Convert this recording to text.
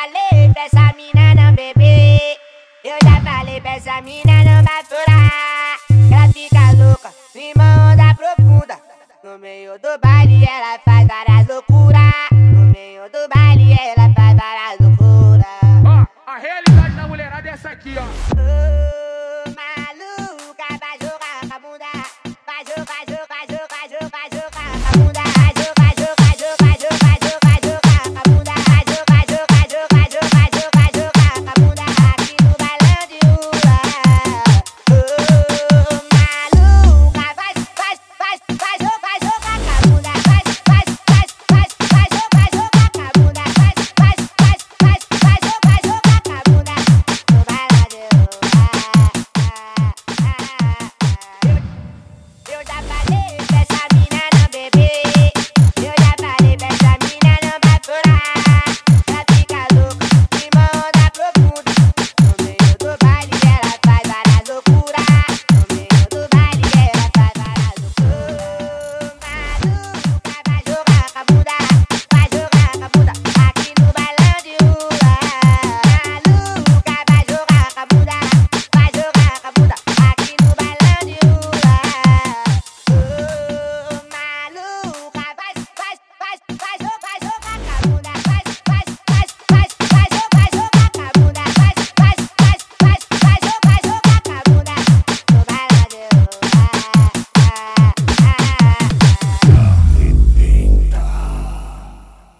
falei pra essa mina não beber. Eu já falei pra essa mina não bafurar. Ela fica louca, numa onda profunda. No meio do baile ela faz várias loucuras.